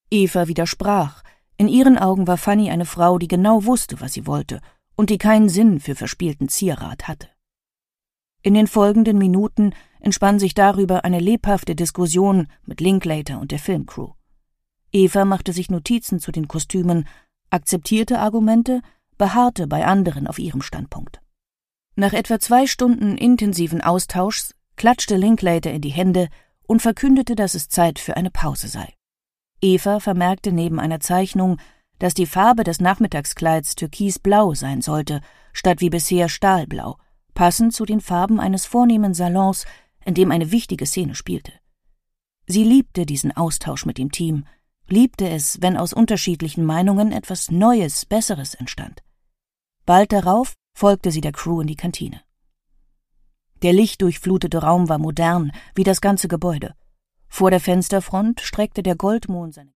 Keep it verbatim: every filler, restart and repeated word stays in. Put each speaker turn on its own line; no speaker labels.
Eva widersprach. In ihren Augen war Fanny eine Frau, die genau wusste, was sie wollte und die keinen Sinn für verspielten Zierrat hatte. In den folgenden Minuten entspann sich darüber eine lebhafte Diskussion mit Linklater und der Filmcrew. Eva machte sich Notizen zu den Kostümen, akzeptierte Argumente, beharrte bei anderen auf ihrem Standpunkt. Nach etwa zwei Stunden intensiven Austauschs klatschte Linklater in die Hände und verkündete, dass es Zeit für eine Pause sei. Eva vermerkte neben einer Zeichnung, dass die Farbe des Nachmittagskleids türkisblau sein sollte, statt wie bisher stahlblau, passend zu den Farben eines vornehmen Salons, in dem eine wichtige Szene spielte. Sie liebte diesen Austausch mit dem Team, liebte es, wenn aus unterschiedlichen Meinungen etwas Neues, Besseres entstand. Bald darauf folgte sie der Crew in die Kantine. Der lichtdurchflutete Raum war modern, wie das ganze Gebäude. Vor der Fensterfront streckte der Goldmond seine